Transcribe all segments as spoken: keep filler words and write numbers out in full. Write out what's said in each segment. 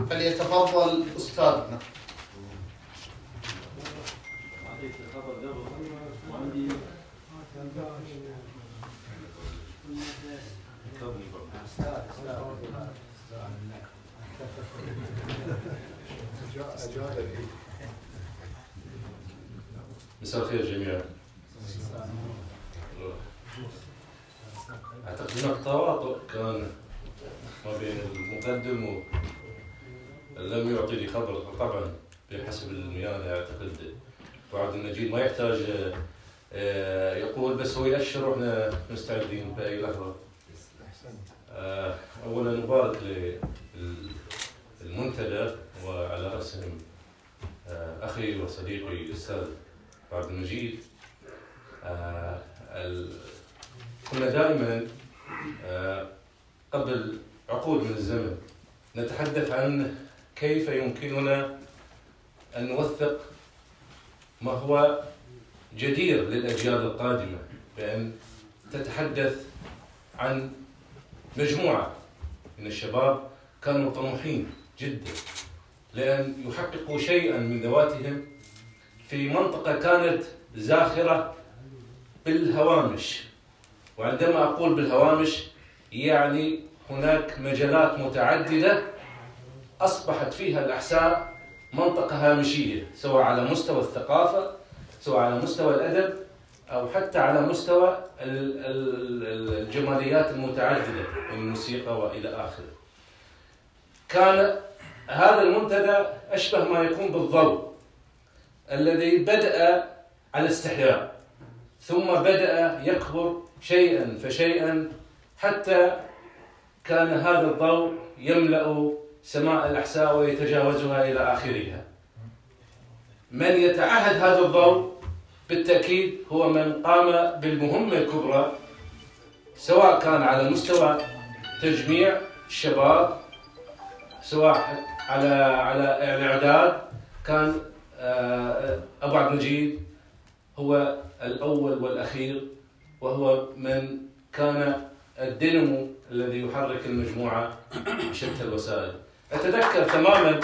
فليتفضل أستاذنا. مساء الخير جميعا. أعتقد هناك تواطؤ كان ما بين المقدم ولم يعطي لي خبر. طبعا بحسب الميانة أعتقد أبو عبد المجيد ما يحتاج يقول، بس هو يأشر وإحنا مستعدين بأي لحظة. أولا مبارك للمنتدى وعلى رأسهم أخي وصديقي الأستاذ أبو عبد المجيد. كنا دائما قبل عقود من الزمن نتحدث عن كيف يمكننا أن نوثق ما هو جدير للأجيال القادمة، بأن تتحدث عن مجموعة من الشباب كانوا طموحين جدا لأن يحققوا شيئا من ذواتهم في منطقة كانت زاخرة بالهوامش. وعندما أقول بالهوامش يعني هناك مجالات متعددة أصبحت فيها الأحساء منطقة هامشية، سواء على مستوى الثقافة، سواء على مستوى الأدب، أو حتى على مستوى الجماليات المتعددة، الموسيقى وإلى آخره. كان هذا المنتدى أشبه ما يكون بالضوء الذي بدأ على استحياء، ثم بدأ يكبر شيئا فشيئا حتى كان هذا الضوء يملأ سماء الأحساء ويتجاوزها إلى آخرها. من يتعهد هذا الضوء بالتأكيد هو من قام بالمهمة الكبرى، سواء كان على مستوى تجميع الشباب، سواء على على الإعداد. كان أبو عبد المجيد هو الأول والأخير، وهو من كان الدينامو الذي يحرك المجموعة بشتى الوسائل. أتذكر تماما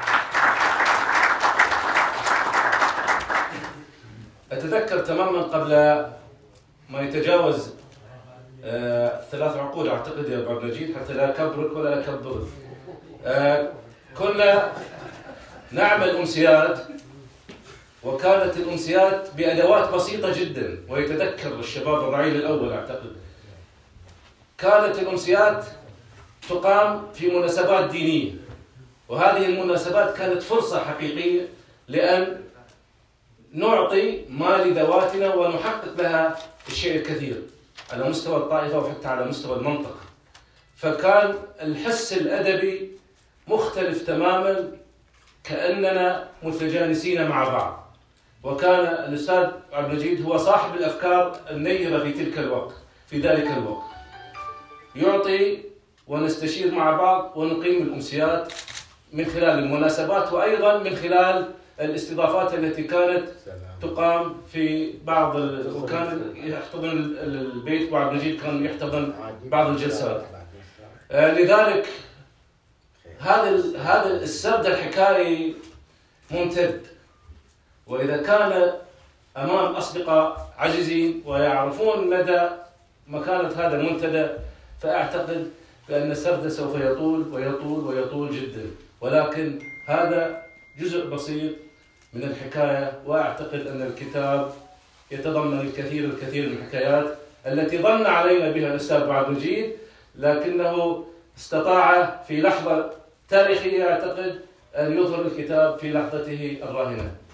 أتذكر تماما قبل ما يتجاوز آه ثلاث عقود أعتقد يا أبو عبد المجيد، حتى لا أكبرك ولا أكبرك. آه كنا نعمل أمسيات، وكانت الأمسيات بأدوات بسيطة جدا. ويتذكر الشباب الرعيل الأول أعتقد كانت الأمسيات تقام في مناسبات دينية، وهذه المناسبات كانت فرصة حقيقية لأن نعطي ما لذواتنا ونحقق لها الشيء الكثير على مستوى الطائفة وحتى على مستوى المنطقة. فكان الحس الأدبي مختلف تماما، كأننا متجانسين مع بعض. وكان الأستاذ عبد المجيد هو صاحب الأفكار النيرة في تلك الوقت في ذلك الوقت، يعطي ونستشير مع بعض ونقيم الأمسيات من خلال المناسبات، وأيضا من خلال الاستضافات التي كانت تقام في بعض ال... وكان يحتضن البيت وعبد المجيد كان يحتضن بعض الجلسات. آه لذلك هذا ال... هذا السرد الحكائي ممتد، وإذا كان أمام أصدقاء عزيزين ويعرفون مدى مكانة هذا المنتدى، فأعتقد بأن السرد سوف يطول ويطول ويطول جدا. ولكن هذا جزء بسيط من الحكاية، وأعتقد أن الكتاب يتضمن الكثير الكثير من الحكايات التي ظن علينا بها الأستاذ أبو عبد المجيد، لكنه استطاع في لحظة تاريخية أعتقد أن يظهر الكتاب في لحظته الراهنة.